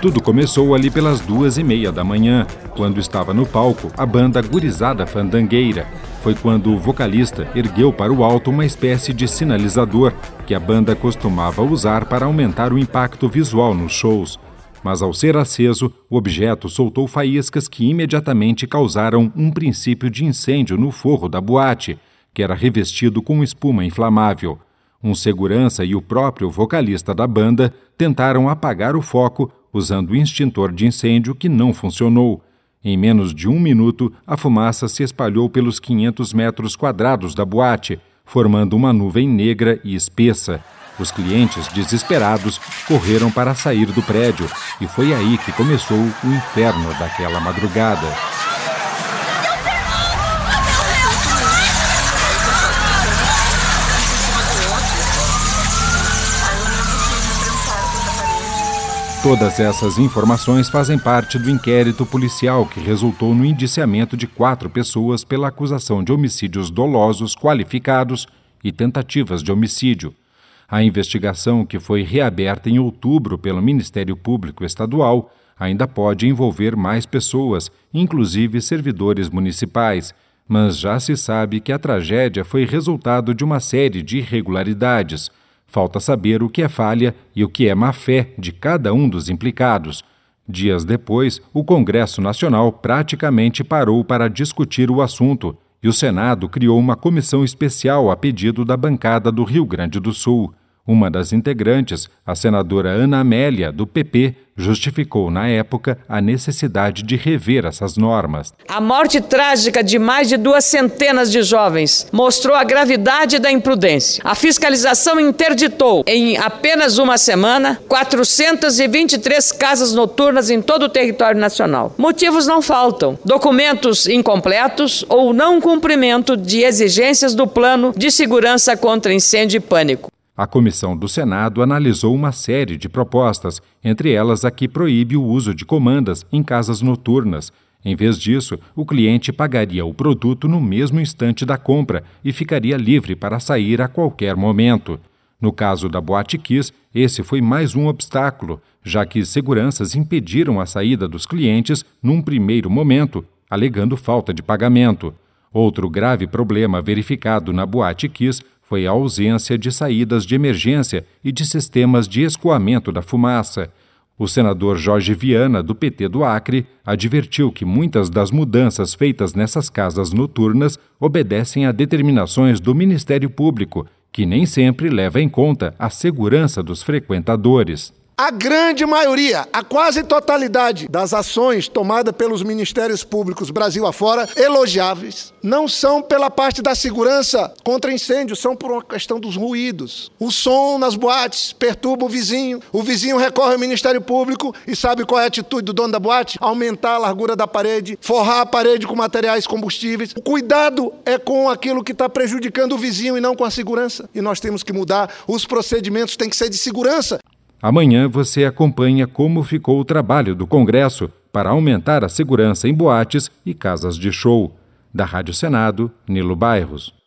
Tudo começou ali pelas 2h30 da manhã, quando estava no palco a banda Gurizada Fandangueira. Foi quando o vocalista ergueu para o alto uma espécie de sinalizador que a banda costumava usar para aumentar o impacto visual nos shows. Mas ao ser aceso, o objeto soltou faíscas que imediatamente causaram um princípio de incêndio no forro da boate, que era revestido com espuma inflamável. Um segurança e o próprio vocalista da banda tentaram apagar o foco usando o extintor de incêndio que não funcionou. Em menos de 1 minuto, a fumaça se espalhou pelos 500 metros quadrados da boate, formando uma nuvem negra e espessa. Os clientes, desesperados, correram para sair do prédio, e foi aí que começou o inferno daquela madrugada. Todas essas informações fazem parte do inquérito policial que resultou no indiciamento de 4 pessoas pela acusação de homicídios dolosos qualificados e tentativas de homicídio. A investigação, que foi reaberta em outubro pelo Ministério Público Estadual, ainda pode envolver mais pessoas, inclusive servidores municipais, mas já se sabe que a tragédia foi resultado de uma série de irregularidades. Falta saber o que é falha e o que é má-fé de cada um dos implicados. Dias depois, o Congresso Nacional praticamente parou para discutir o assunto e o Senado criou uma comissão especial a pedido da bancada do Rio Grande do Sul. Uma das integrantes, a senadora Ana Amélia, do PP, justificou na época a necessidade de rever essas normas. A morte trágica de mais de 200 de jovens mostrou a gravidade da imprudência. A fiscalização interditou, em apenas uma semana, 423 casas noturnas em todo o território nacional. Motivos não faltam: documentos incompletos ou não cumprimento de exigências do Plano de Segurança contra Incêndio e Pânico. A comissão do Senado analisou uma série de propostas, entre elas a que proíbe o uso de comandas em casas noturnas. Em vez disso, o cliente pagaria o produto no mesmo instante da compra e ficaria livre para sair a qualquer momento. No caso da Boate Kiss, esse foi mais um obstáculo, já que seguranças impediram a saída dos clientes num primeiro momento, alegando falta de pagamento. Outro grave problema verificado na Boate Kiss foi a ausência de saídas de emergência e de sistemas de escoamento da fumaça. O senador Jorge Viana, do PT do Acre, advertiu que muitas das mudanças feitas nessas casas noturnas obedecem a determinações do Ministério Público, que nem sempre leva em conta a segurança dos frequentadores. A grande maioria, a quase totalidade das ações tomadas pelos ministérios públicos Brasil afora, elogiáveis, não são pela parte da segurança contra incêndio, são por uma questão dos ruídos. O som nas boates perturba o vizinho recorre ao Ministério Público e sabe qual é a atitude do dono da boate? Aumentar a largura da parede, forrar a parede com materiais combustíveis. O cuidado é com aquilo que está prejudicando o vizinho e não com a segurança. E nós temos que mudar, os procedimentos têm que ser de segurança. Amanhã você acompanha como ficou o trabalho do Congresso para aumentar a segurança em boates e casas de show. Da Rádio Senado, Nilo Bairros.